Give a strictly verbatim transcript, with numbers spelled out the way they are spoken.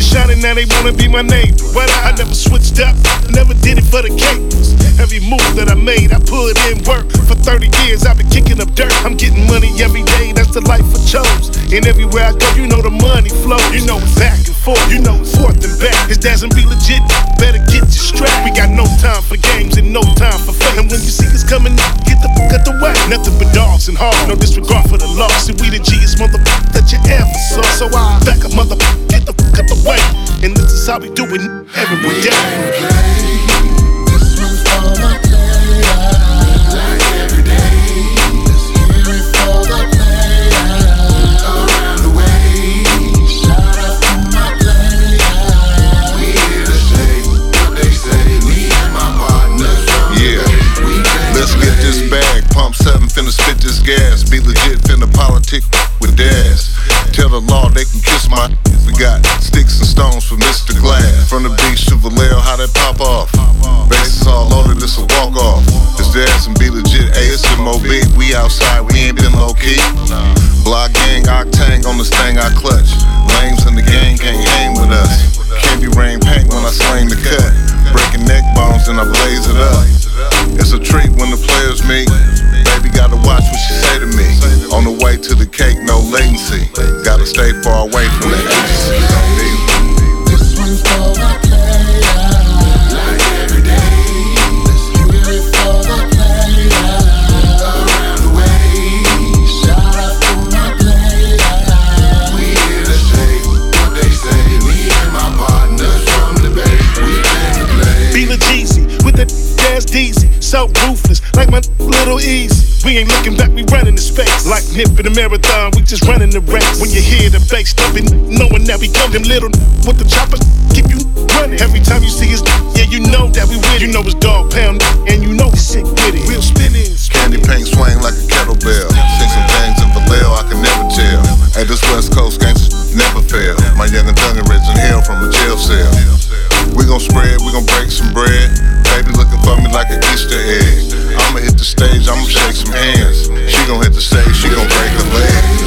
shining, now they wanna be my neighbor. But I, I never switched up, never did it for the capers. Every move that I made, I put in work. For thirty years, I've been kicking up dirt. I'm getting money every day, that's the life I chose. And everywhere I go, you know the money flows. You know it's back and forth, you know it's forth and back. His dads and be legit, better get your strap. We got no time for games and no time for fame. And when you see us coming, get the fuck out the way. Nothing but dogs and hard, no disregard for the law. See, we the G's motherfucker that you ever saw. So I back a motherfucker, get the fuck out the way. And this is how we do it every day. This one's for the players, like every day. Let's hear it for the players around the way. Shout out to my players. We here to say what they say. Me and my partners from yeah. the we Let's get this bag. Pump seven finna spit this gas. Be legit finna politic with Daz. Tell the law they can kiss my. We got sticks and stones for Mister Glass. From the beach to Vallejo, how that pop off. Bases all loaded, this a walk off. It's Daz and be legit. Hey, it's M O B. We outside, we ain't been low key. Block gang, octane on this thing I clutch. Lames in the gang can't hang with us. Can't be rain paint when I slang the cut. Breaking neck bones and I blaze it up. It's a treat when the players meet. Baby gotta watch what she say to me. On the way to the cake, no latency. Gotta stay far away from the agency. This one's for the players, like every day. Let's hear it for the players around the way. Shout out to my players. We here to say what they say. Me and my partners from the bay. We came to play. Be the Jeezy with the Daz Deezy. So ruthless, like my little Easy. We ain't looking back, we running the space. Like Nip in the marathon, we just running the race. When you hear the bass thumping, knowing that we come them little with the chopper, keep you running. Every time you see us, yeah, you know that we win. You know it's dog pound, and you know we sick with it. Real spinning. Candy paint swing like a kettlebell. Sing some things in Vallejo I can never tell. Hey, this West Coast gangsters never fail. My young and young raising hell from a jail cell. We gon' spread, we gon' break some bread. Baby looking for me like an Easter egg. I'ma hit the stage, I'ma shake some hands. She gon' hit the stage, she gon' break her leg.